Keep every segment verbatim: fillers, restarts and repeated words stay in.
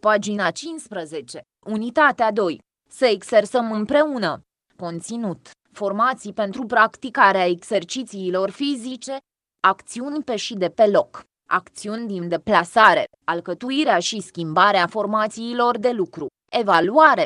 Pagina cincisprezece. Unitatea doi. Să exersăm împreună. Conținut. Formații pentru practicarea exercițiilor fizice. Acțiuni pe și de pe loc. Acțiuni din deplasare, alcătuirea și schimbarea formațiilor de lucru. Evaluare.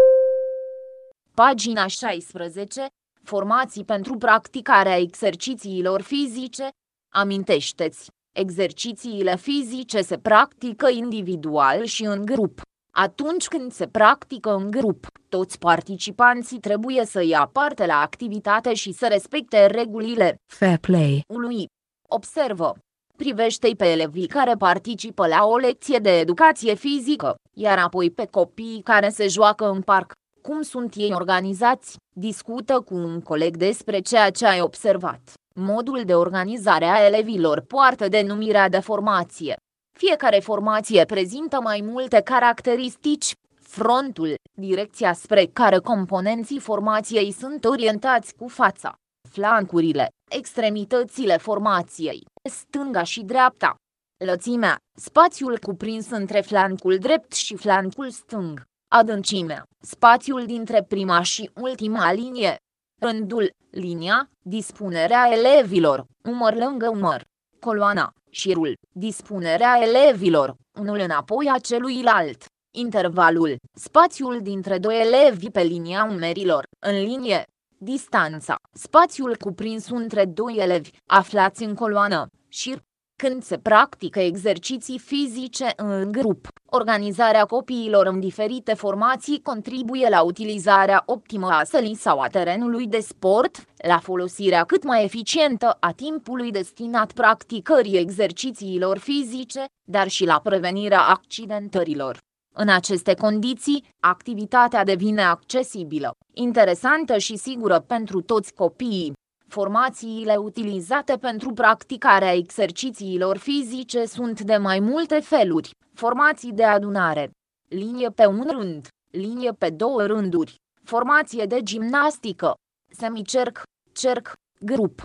Pagina șaisprezece. Formații pentru practicarea exercițiilor fizice. Amintește-ți, exercițiile fizice se practică individual și în grup. Atunci când se practică în grup, toți participanții trebuie să ia parte la activitate și să respecte regulile Fair play. ului. Observă. Privește-i pe elevii care participă la o lecție de educație fizică, iar apoi pe copiii care se joacă în parc. Cum sunt ei organizați? Discută cu un coleg despre ceea ce ai observat. Modul de organizare a elevilor poartă denumirea de formație. Fiecare formație prezintă mai multe caracteristici. Frontul, direcția spre care componenții formației sunt orientați cu fața. Flancurile, extremitățile formației, stânga și dreapta. Lățimea, spațiul cuprins între flancul drept și flancul stâng. Adâncimea, spațiul dintre prima și ultima linie. Rândul, linia, dispunerea elevilor, umăr lângă umăr. Coloana, șirul, dispunerea elevilor, unul înapoi a celuilalt. Intervalul, spațiul dintre doi elevi pe linia umerilor, în linie. Distanța, spațiul cuprins între doi elevi, aflați în coloană, șir. Când se practică exerciții fizice în grup, organizarea copiilor în diferite formații contribuie la utilizarea optimă a sălii sau a terenului de sport, la folosirea cât mai eficientă a timpului destinat practicării exercițiilor fizice, dar și la prevenirea accidentărilor. În aceste condiții, activitatea devine accesibilă, interesantă și sigură pentru toți copiii. Formațiile utilizate pentru practicarea exercițiilor fizice sunt de mai multe feluri. Formații de adunare, linie pe un rând, linie pe două rânduri, formație de gimnastică, semicerc, cerc, grup.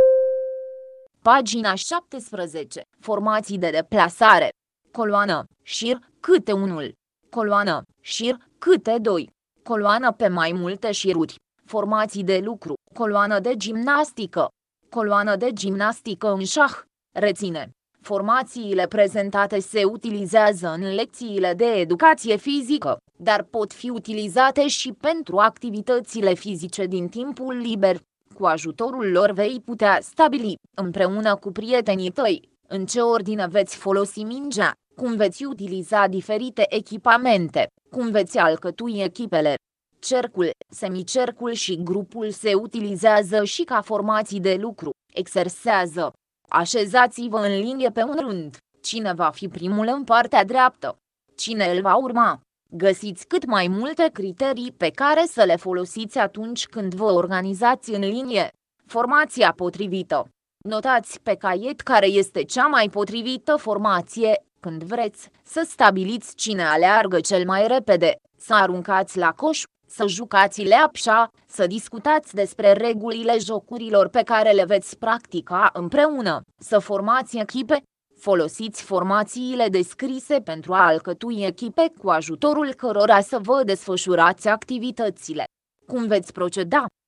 Pagina șaptesprezece. Formații de deplasare, coloană, șir, câte unul, coloană, șir, câte doi, coloană pe mai multe șiruri. Formații de lucru, coloană de gimnastică, coloană de gimnastică în șah, reține. Formațiile prezentate se utilizează în lecțiile de educație fizică, dar pot fi utilizate și pentru activitățile fizice din timpul liber. Cu ajutorul lor vei putea stabili, împreună cu prietenii tăi, în ce ordine veți folosi mingea, cum veți utiliza diferite echipamente, cum veți alcătui echipele. Cercul, semicercul și grupul se utilizează și ca formații de lucru. Exersează. Așezați-vă în linie pe un rând. Cine va fi primul în partea dreaptă? Cine îl va urma? Găsiți cât mai multe criterii pe care să le folosiți atunci când vă organizați în linie. Formația potrivită. Notați pe caiet care este cea mai potrivită formație. Când vreți să stabiliți cine aleargă cel mai repede, să aruncați la coș, să jucați leapșa, să discutați despre regulile jocurilor pe care le veți practica împreună, să formați echipe, folosiți formațiile descrise pentru a alcătui echipe cu ajutorul cărora să vă desfășurați activitățile. Cum veți proceda?